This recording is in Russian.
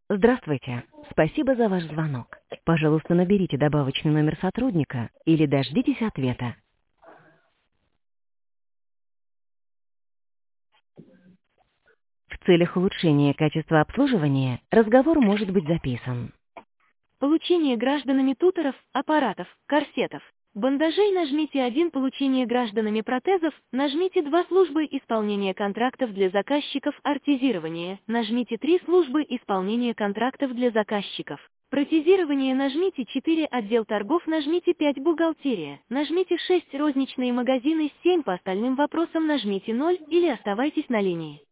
Здравствуйте. Спасибо за ваш звонок. Пожалуйста, наберите добавочный номер сотрудника или дождитесь ответа. В целях улучшения качества обслуживания разговор может быть записан. Получение гражданами туторов, аппаратов, корсетов, бандажей нажмите 1, получение гражданами протезов, нажмите 2, службы исполнения контрактов для заказчиков, артезирование, нажмите 3, службы исполнения контрактов для заказчиков. Протезирование нажмите 4, отдел торгов нажмите 5, бухгалтерия, нажмите 6, розничные магазины 7, по остальным вопросам нажмите 0 или оставайтесь на линии.